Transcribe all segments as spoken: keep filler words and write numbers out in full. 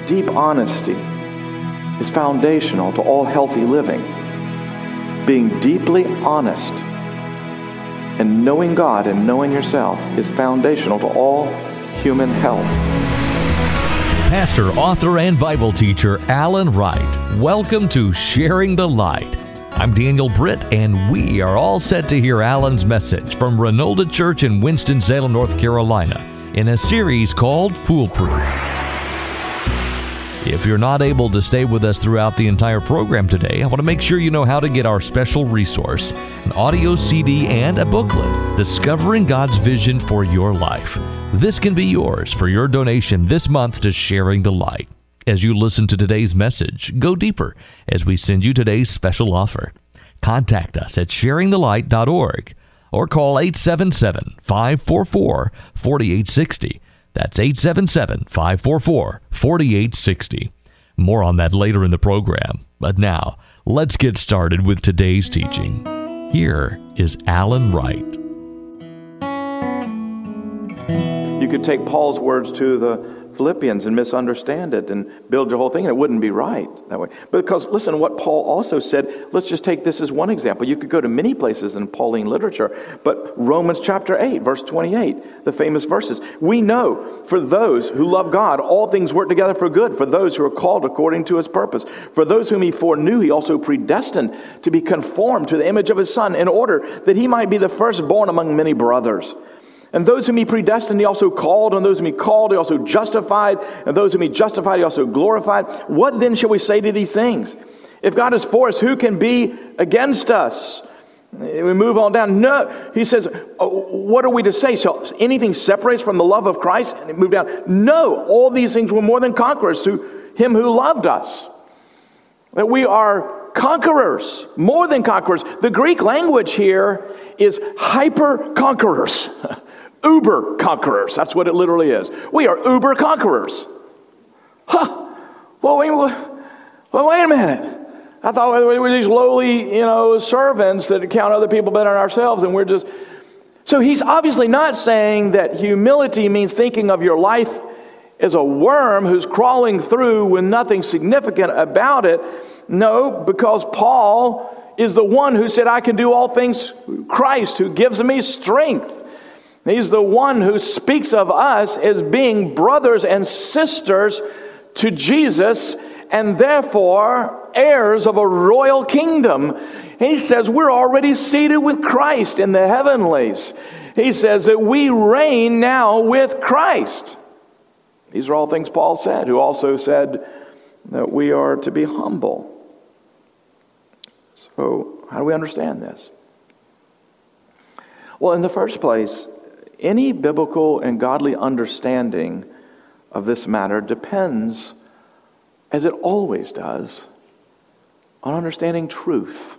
deep honesty is foundational to all healthy living. Being deeply honest and knowing God and knowing yourself is foundational to all human health. Pastor, author, and Bible teacher Alan Wright. Welcome to Sharing the Light. I'm Daniel Britt, and we are all set to hear Alan's message from Renolda Church in Winston-Salem, North Carolina, in a series called Foolproof. If you're not able to stay with us throughout the entire program today, I want to make sure you know how to get our special resource, an audio C D and a booklet, Discovering God's Vision for Your Life. This can be yours for your donation this month to Sharing the Light. As you listen to today's message, go deeper as we send you today's special offer. Contact us at sharing the light dot org or call eight seven seven, five four four, four eight six zero. That's eight seven seven, five four four, four eight six zero. More on that later in the program. But now, let's get started with today's teaching. Here is Alan Wright. You could take Paul's words to the Philippians and misunderstand it and build your whole thing, and it wouldn't be right that way. Because listen, what Paul also said, let's just take this as one example. You could go to many places in Pauline literature, but Romans chapter eight, verse twenty-eight, the famous verses. We know for those who love God, all things work together for good, for those who are called according to his purpose. For those whom he foreknew, he also predestined to be conformed to the image of his Son, in order that he might be the firstborn among many brothers. And those whom he predestined, he also called. And those whom he called, he also justified. And those whom he justified, he also glorified. What then shall we say to these things? If God is for us, who can be against us? We move on down. No, he says, oh, what are we to say? So anything separates from the love of Christ? And move down. No, all these things were more than conquerors through him who loved us. That we are conquerors, more than conquerors. The Greek language here is hyper conquerors. Uber conquerors. That's what it literally is. We are uber conquerors. Huh. Well, wait, well, wait a minute. I thought we were these lowly, you know, servants that count other people better than ourselves, and we're just... So he's obviously not saying that humility means thinking of your life as a worm who's crawling through with nothing significant about it. No, because Paul is the one who said, I can do all things through Christ who gives me strength. He's the one who speaks of us as being brothers and sisters to Jesus, and therefore heirs of a royal kingdom. He says we're already seated with Christ in the heavenlies. He says that we reign now with Christ. These are all things Paul said, who also said that we are to be humble. So, how do we understand this? Well, in the first place, any biblical and godly understanding of this matter depends, as it always does, on understanding truth.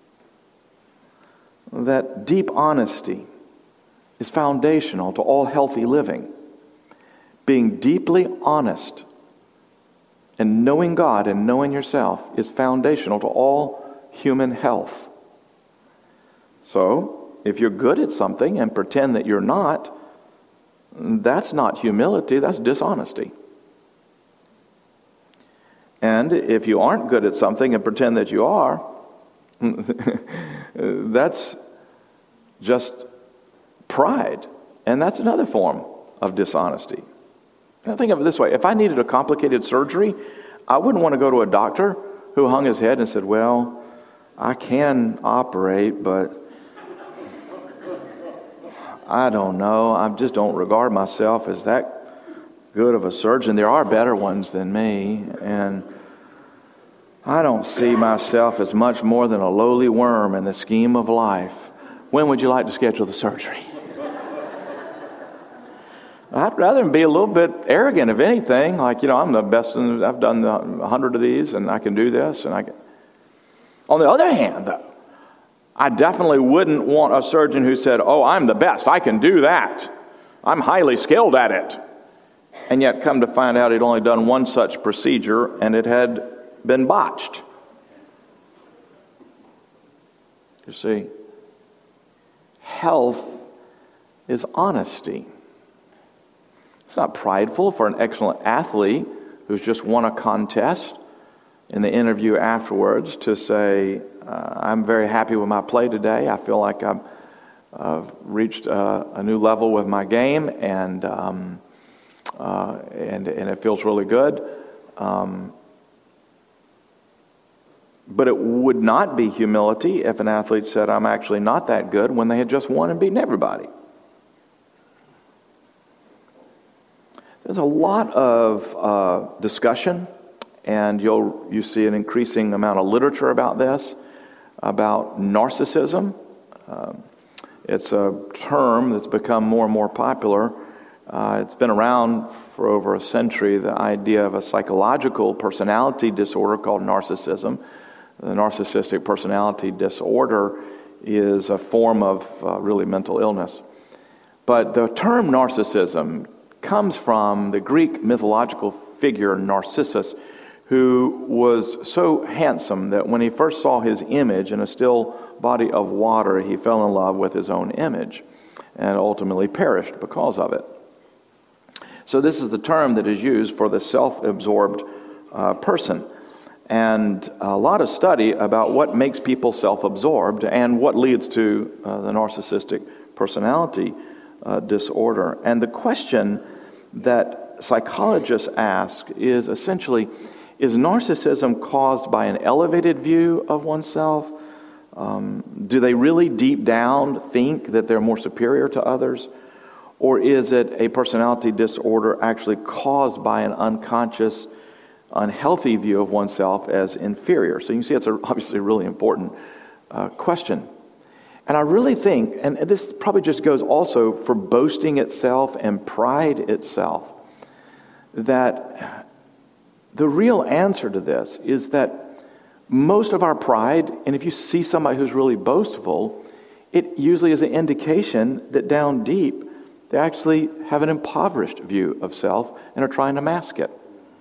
That deep honesty is foundational to all healthy living. Being deeply honest and knowing God and knowing yourself is foundational to all human health. So, if you're good at something and pretend that you're not, that's not humility, that's dishonesty. And if you aren't good at something and pretend that you are, that's just pride. And that's another form of dishonesty. Now think of it this way. If I needed a complicated surgery, I wouldn't want to go to a doctor who hung his head and said, well, I can operate, but I don't know. I just don't regard myself as that good of a surgeon. There are better ones than me, and I don't see myself as much more than a lowly worm in the scheme of life. When would you like to schedule the surgery? I'd rather be a little bit arrogant, if anything. Like, you know, I'm the best, in, I've done a hundred of these, and I can do this, and I can. On the other hand, though, I definitely wouldn't want a surgeon who said, oh, I'm the best, I can do that. I'm highly skilled at it. And yet come to find out he'd only done one such procedure and it had been botched. You see, health is honesty. It's not prideful for an excellent athlete who's just won a contest in the interview afterwards to say, uh, I'm very happy with my play today. I feel like I've uh, reached uh, a new level with my game, and um, uh, and and it feels really good. Um, but it would not be humility if an athlete said, I'm actually not that good, when they had just won and beaten everybody. There's a lot of uh, discussion, and you'll you see an increasing amount of literature about this, about narcissism. Um, it's a term that's become more and more popular. Uh, it's been around for over a century, the idea of a psychological personality disorder called narcissism. The narcissistic personality disorder is a form of uh, really mental illness. But the term narcissism comes from the Greek mythological figure Narcissus, who was so handsome that when he first saw his image in a still body of water, he fell in love with his own image and ultimately perished because of it. So this is the term that is used for the self-absorbed uh, person. And a lot of study about what makes people self-absorbed and what leads to uh, the narcissistic personality uh, disorder. And the question that psychologists ask is essentially, is narcissism caused by an elevated view of oneself? Um, do they really deep down think that they're more superior to others? Or is it a personality disorder actually caused by an unconscious, unhealthy view of oneself as inferior? So you can see it's a, obviously a really important uh, question. And I really think, and this probably just goes also for boasting itself and pride itself, that the real answer to this is that most of our pride, and if you see somebody who's really boastful, it usually is an indication that down deep, they actually have an impoverished view of self and are trying to mask it.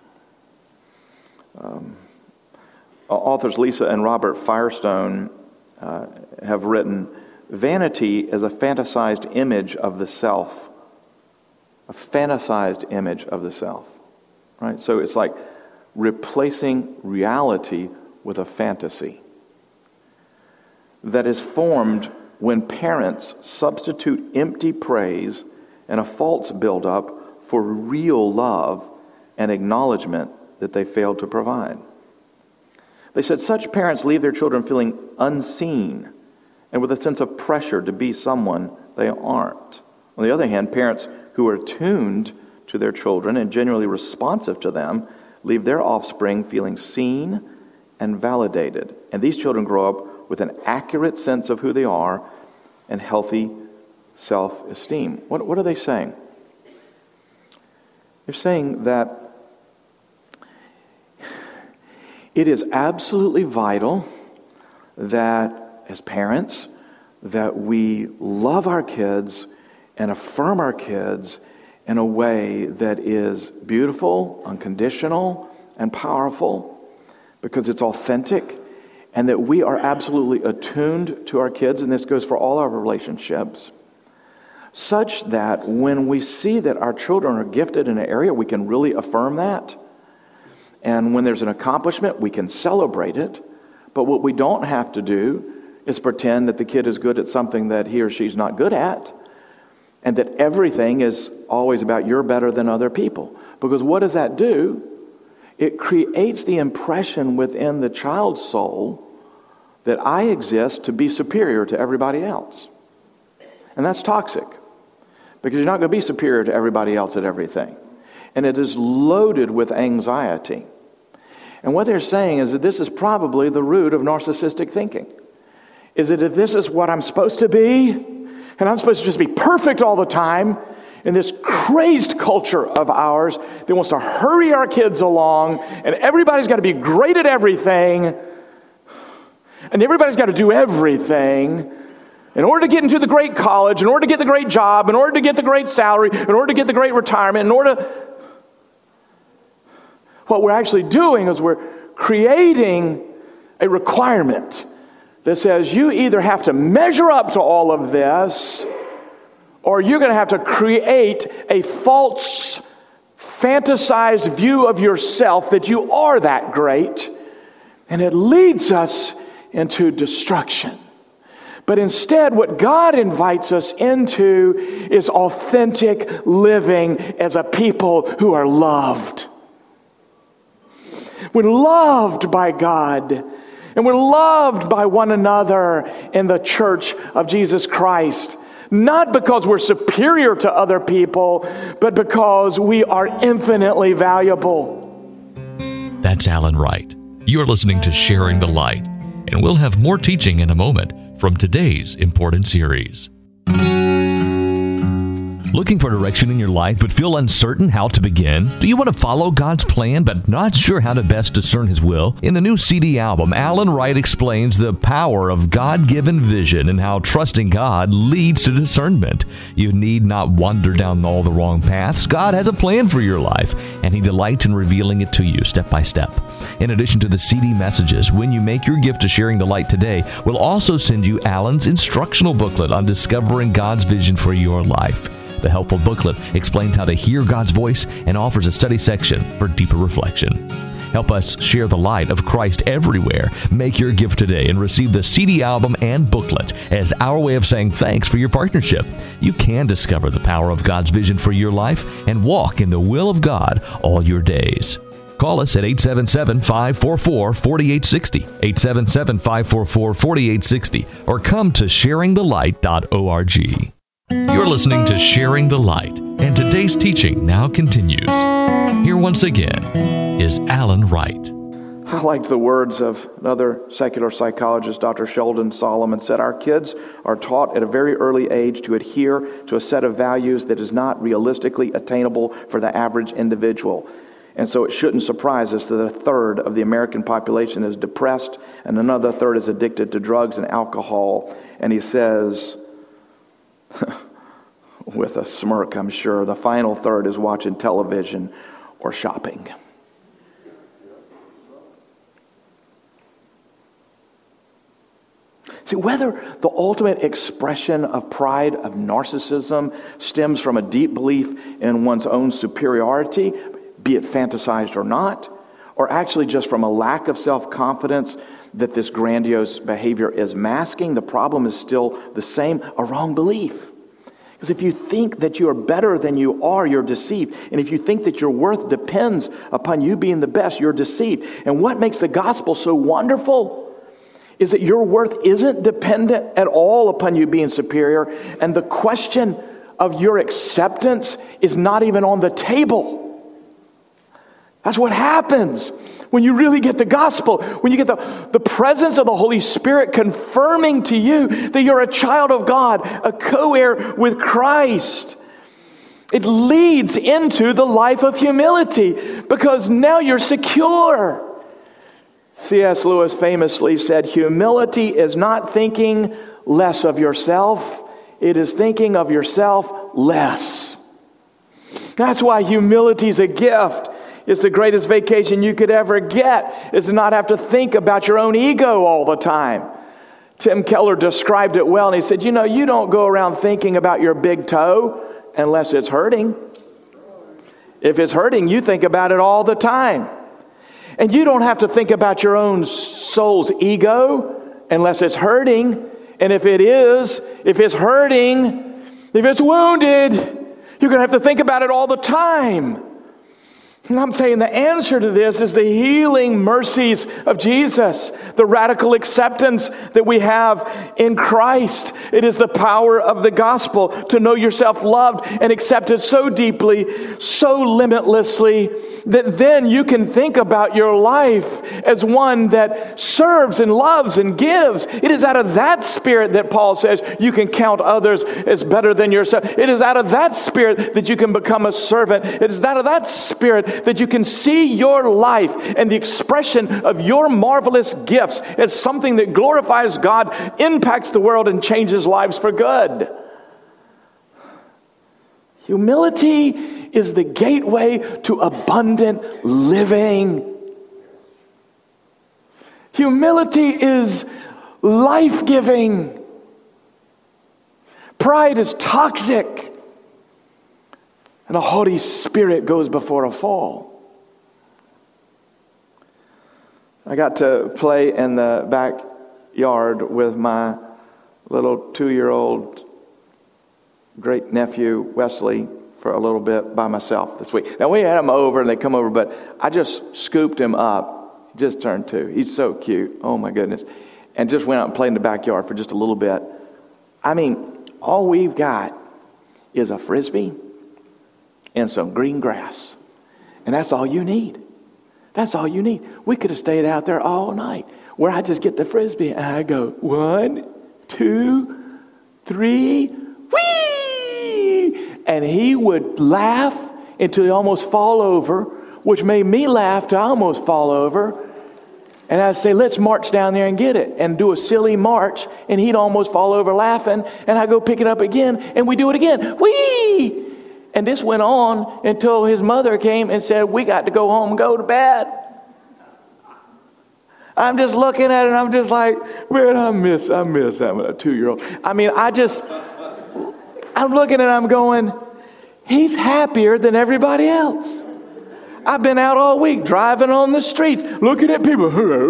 Um, authors Lisa and Robert Firestone uh, have written, vanity is a fantasized image of the self. A fantasized image of the self. Right? So it's like replacing reality with a fantasy that is formed when parents substitute empty praise and a false buildup for real love and acknowledgement that they failed to provide. They said such parents leave their children feeling unseen and with a sense of pressure to be someone they aren't. On the other hand, parents who are tuned to their children and genuinely responsive to them leave their offspring feeling seen and validated. And these children grow up with an accurate sense of who they are and healthy self-esteem. What, what are they saying? They're saying that it is absolutely vital that as parents, that we love our kids and affirm our kids in a way that is beautiful, unconditional, and powerful, because it's authentic, and that we are absolutely attuned to our kids, and this goes for all our relationships, such that when we see that our children are gifted in an area, we can really affirm that. And when there's an accomplishment, we can celebrate it. But what we don't have to do is pretend that the kid is good at something that he or she's not good at, and that everything is always about you're better than other people. Because what does that do? It creates the impression within the child's soul that I exist to be superior to everybody else. And that's toxic, because you're not going to be superior to everybody else at everything. And it is loaded with anxiety. And what they're saying is that this is probably the root of narcissistic thinking. Is that if this is what I'm supposed to be, and I'm supposed to just be perfect all the time, in this crazed culture of ours that wants to hurry our kids along, and everybody's got to be great at everything, and everybody's got to do everything in order to get into the great college, in order to get the great job, in order to get the great salary, in order to get the great retirement, in order to... What we're actually doing is we're creating a requirement that says you either have to measure up to all of this, or you're going to have to create a false fantasized view of yourself that you are that great, and it leads us into destruction. But instead, what God invites us into is authentic living as a people who are loved. We're loved by God, and we're loved by one another in the church of Jesus Christ. Not because we're superior to other people, but because we are infinitely valuable. That's Alan Wright. You're listening to Sharing the Light, and we'll have more teaching in a moment from today's important series. Looking for direction in your life but feel uncertain how to begin? Do you want to follow God's plan but not sure how to best discern His will? In the new C D album, Alan Wright explains the power of God-given vision and how trusting God leads to discernment. You need not wander down all the wrong paths. God has a plan for your life, and He delights in revealing it to you step by step. In addition to the C D messages, when you make your gift to Sharing the Light today, we'll also send you Alan's instructional booklet on discovering God's vision for your life. The helpful booklet explains how to hear God's voice and offers a study section for deeper reflection. Help us share the light of Christ everywhere. Make your gift today and receive the C D album and booklet as our way of saying thanks for your partnership. You can discover the power of God's vision for your life and walk in the will of God all your days. Call us at eight seven seven, five four four, four eight six zero, eight seven seven, five four four, four eight six zero, or come to sharing the light dot org. You're listening to Sharing the Light, and today's teaching now continues. Here once again is Alan Wright. I like the words of another secular psychologist, Doctor Sheldon Solomon, said, "Our kids are taught at a very early age to adhere to a set of values that is not realistically attainable for the average individual. And so it shouldn't surprise us that a third of the American population is depressed and another third is addicted to drugs and alcohol." And he says, with a smirk, I'm sure, the final third is watching television or shopping. See, whether the ultimate expression of pride, of narcissism, stems from a deep belief in one's own superiority, be it fantasized or not, or actually just from a lack of self-confidence that this grandiose behavior is masking, the problem is still the same, a wrong belief. Because if you think that you are better than you are, you're deceived. And if you think that your worth depends upon you being the best, you're deceived. And what makes the gospel so wonderful is that your worth isn't dependent at all upon you being superior, and the question of your acceptance is not even on the table. That's what happens when you really get the gospel, when you get the, the presence of the Holy Spirit confirming to you that you're a child of God, a co-heir with Christ. It leads into the life of humility because now you're secure. C S Lewis famously said, "Humility is not thinking less of yourself, it is thinking of yourself less." That's why humility is a gift. It's the greatest vacation you could ever get, is to not have to think about your own ego all the time. Tim Keller described it well, and he said, you know, you don't go around thinking about your big toe unless it's hurting. If it's hurting, you think about it all the time. And you don't have to think about your own soul's ego unless it's hurting. And if it is, if it's hurting, if it's wounded, you're going to have to think about it all the time. And I'm saying the answer to this is the healing mercies of Jesus, the radical acceptance that we have in Christ. It is the power of the gospel to know yourself loved and accepted so deeply, so limitlessly, that then you can think about your life as one that serves and loves and gives. It is out of that spirit that Paul says you can count others as better than yourself. It is out of that spirit that you can become a servant. It is out of that spirit that you can see your life and the expression of your marvelous gifts as something that glorifies God, impacts the world, and changes lives for good. Humility is the gateway to abundant living. Humility is life-giving. Pride is toxic. And a haughty spirit goes before a fall. I got to play in the backyard with my little two-year-old great-nephew, Wesley, for a little bit by myself this week. Now, we had him over, and they come over, but I just scooped him up. He just turned two. He's so cute. Oh, my goodness. And just went out and played in the backyard for just a little bit. I mean, all we've got is a Frisbee and some green grass. And that's all you need. That's all you need. We could have stayed out there all night, where I just get the Frisbee and I go, one, two, three, whee! And he would laugh until he almost fall over, which made me laugh till I almost fall over. And I'd say, let's march down there and get it, and do a silly march, and he'd almost fall over laughing, and I'd go pick it up again, and we do it again. Whee! And this went on until his mother came and said, we got to go home and go to bed. I'm just looking at it, and I'm just like, man, I miss, I miss having a two-year-old. I mean, I just, I'm looking at it, I'm going, he's happier than everybody else. I've been out all week driving on the streets, looking at people.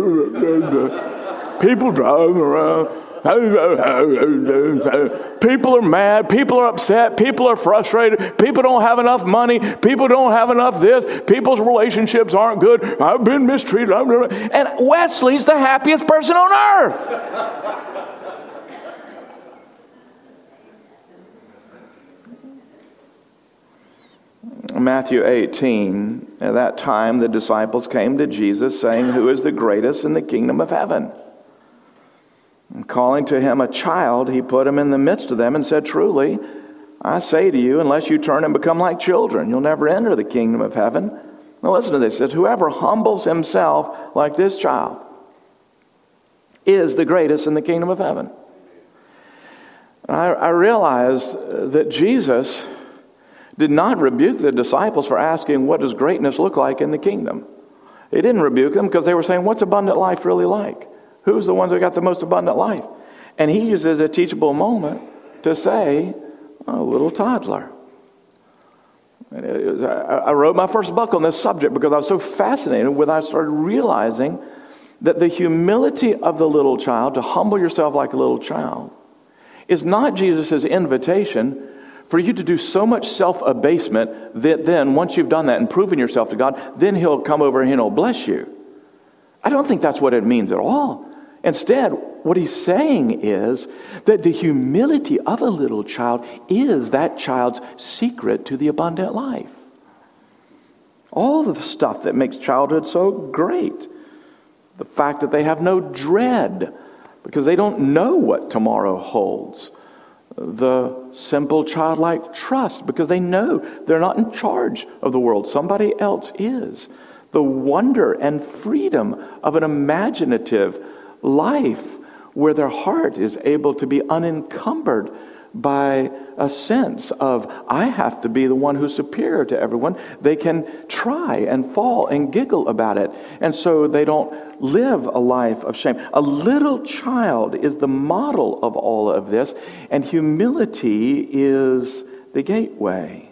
People driving around. People are mad. People are upset. People are frustrated. People don't have enough money. People don't have enough this. People's relationships aren't good. I've been mistreated. And Wesley's the happiest person on earth. Matthew eighteen, at that time the disciples came to Jesus saying, who is the greatest in the kingdom of heaven? And calling to him a child, he put him in the midst of them and said, truly, I say to you, unless you turn and become like children, you'll never enter the kingdom of heaven. Now listen to this. It says, whoever humbles himself like this child is the greatest in the kingdom of heaven. I, I realize that Jesus did not rebuke the disciples for asking, what does greatness look like in the kingdom? He didn't rebuke them because they were saying, what's abundant life really like? Who's the ones that got the most abundant life? And he uses a teachable moment to say, a little toddler. I wrote my first book on this subject because I was so fascinated when I started realizing that the humility of the little child, to humble yourself like a little child, is not Jesus' invitation for you to do so much self-abasement that then, once you've done that and proven yourself to God, then he'll come over and he'll bless you. I don't think that's what it means at all. Instead, what he's saying is that the humility of a little child is that child's secret to the abundant life. All of the stuff that makes childhood so great. The fact that they have no dread because they don't know what tomorrow holds. The simple childlike trust because they know they're not in charge of the world. Somebody else is. The wonder and freedom of an imaginative life where their heart is able to be unencumbered by a sense of, I have to be the one who's superior to everyone. They can try and fall and giggle about it. And so they don't live a life of shame. A little child is the model of all of this, and humility is the gateway.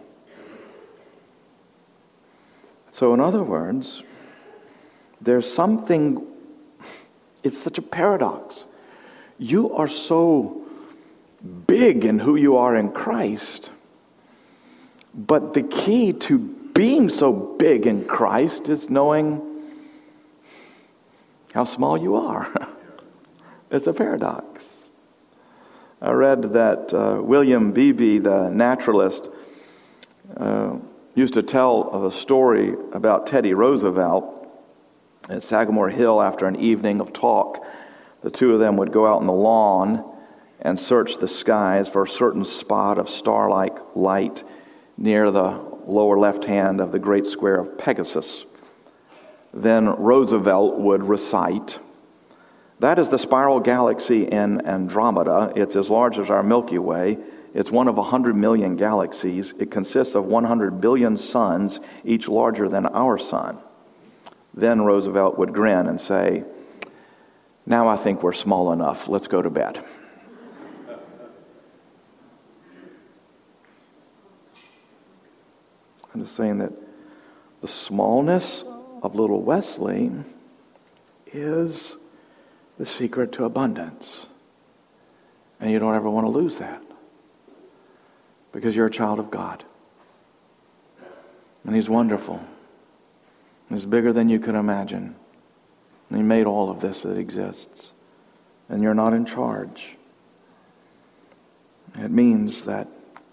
So in other words, there's something, it's such a paradox. You are so big in who you are in Christ, but the key to being so big in Christ is knowing how small you are. It's a paradox. I read that uh, William Beebe, the naturalist, uh, used to tell of a story about Teddy Roosevelt at Sagamore Hill after an evening of talk. The two of them would go out on the lawn and search the skies for a certain spot of star-like light near the lower left hand of the great square of Pegasus. Then Roosevelt would recite, that is the spiral galaxy in Andromeda. It's as large as our Milky Way. It's one of a hundred million galaxies. It consists of one hundred billion suns, each larger than our sun. Then Roosevelt would grin and say, now I think we're small enough. Let's go to bed. I'm just saying that the smallness of little Wesley is the secret to abundance. And you don't ever want to lose that, because you're a child of God. And He's wonderful. He's bigger than you could imagine. And He made all of this that exists. And you're not in charge. It means that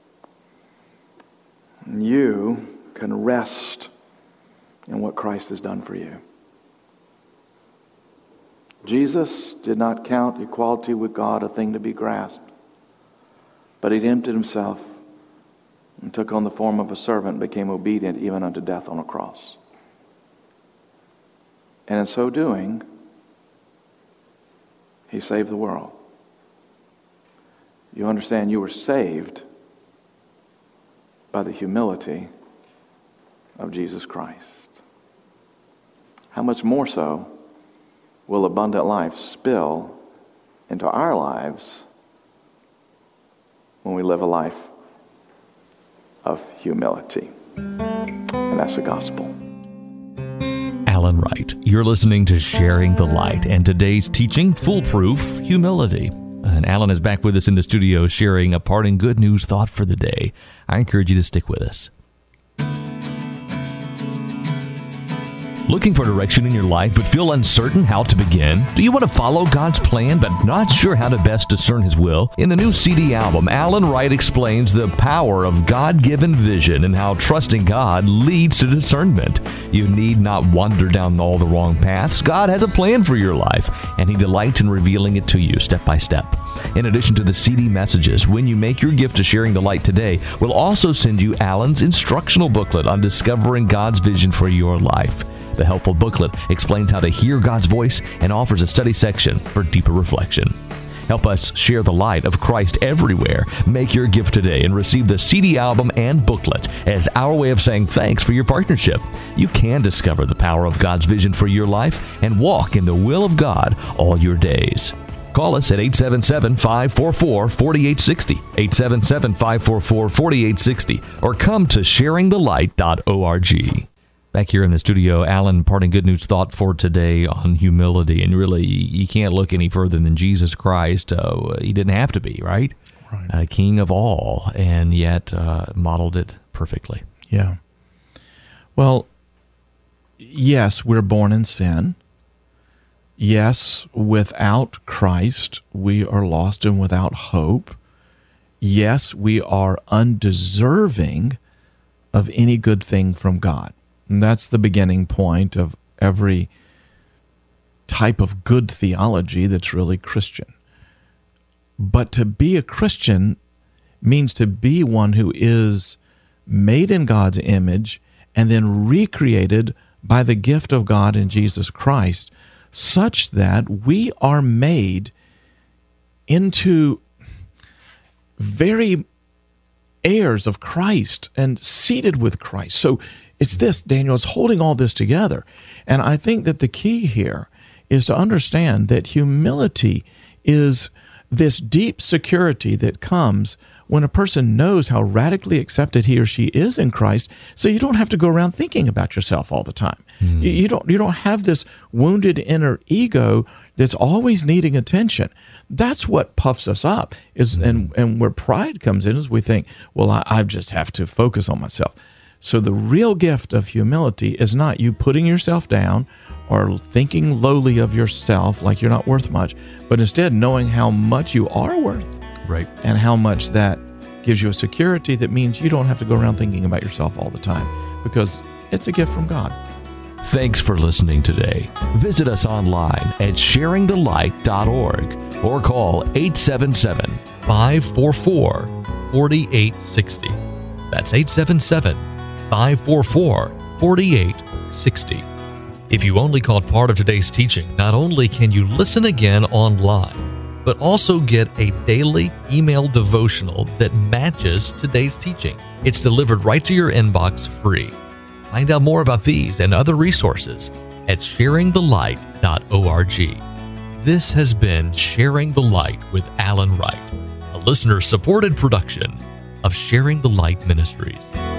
you can rest in what Christ has done for you. Jesus did not count equality with God a thing to be grasped, but He emptied Himself and took on the form of a servant and became obedient even unto death on a cross. And in so doing, He saved the world. You understand, you were saved by the humility of Jesus Christ. How much more so will abundant life spill into our lives when we live a life of humility? And that's the gospel. Alan Wright, you're listening to Sharing the Light, and today's teaching, Foolproof Humility. And Alan is back with us in the studio sharing a parting good news thought for the day. I encourage you to stick with us. Looking for direction in your life but feel uncertain how to begin? Do you want to follow God's plan but not sure how to best discern His will? In the new C D album, Alan Wright explains the power of God-given vision and how trusting God leads to discernment. You need not wander down all the wrong paths. God has a plan for your life, and He delights in revealing it to you step by step. In addition to the C D messages, when you make your gift to Sharing the Light today, we'll also send you Alan's instructional booklet on discovering God's vision for your life. The helpful booklet explains how to hear God's voice and offers a study section for deeper reflection. Help us share the light of Christ everywhere. Make your gift today and receive the C D album and booklet as our way of saying thanks for your partnership. You can discover the power of God's vision for your life and walk in the will of God all your days. Call us at eight seven seven, five four four, four eight six zero, eight seven seven, five four four, four eight six zero, or come to sharing the light dot org. Back here in the studio, Alan, parting good news thought for today on humility. And really, you can't look any further than Jesus Christ. Uh, he didn't have to be, right? Right. Uh, King of all, and yet uh, modeled it perfectly. Yeah. Well, yes, we're born in sin. Yes, without Christ, we are lost and without hope. Yes, we are undeserving of any good thing from God. And that's the beginning point of every type of good theology that's really Christian. But to be a Christian means to be one who is made in God's image and then recreated by the gift of God in Jesus Christ, such that we are made into very heirs of Christ and seated with Christ. So it's this, Daniel, is holding all this together. And I think that the key here is to understand that humility is this deep security that comes when a person knows how radically accepted he or she is in Christ, so you don't have to go around thinking about yourself all the time. Mm. You, you don't you don't have this wounded inner ego that's always needing attention. That's what puffs us up, is mm. and, and where pride comes in is we think, well, I, I just have to focus on myself. So the real gift of humility is not you putting yourself down or thinking lowly of yourself like you're not worth much, but instead knowing how much you are worth. Right. And how much that gives you a security that means you don't have to go around thinking about yourself all the time, because it's a gift from God. Thanks for listening today. Visit us online at sharing the light dot org or call eight seven seven, five four four, four eight six zero. That's eight seven seven, five four four, four eight six zero. If you only caught part of today's teaching, not only can you listen again online, but also get a daily email devotional that matches today's teaching. It's delivered right to your inbox free. Find out more about these and other resources at sharing the light dot org. This has been Sharing the Light with Alan Wright, a listener-supported production of Sharing the Light Ministries.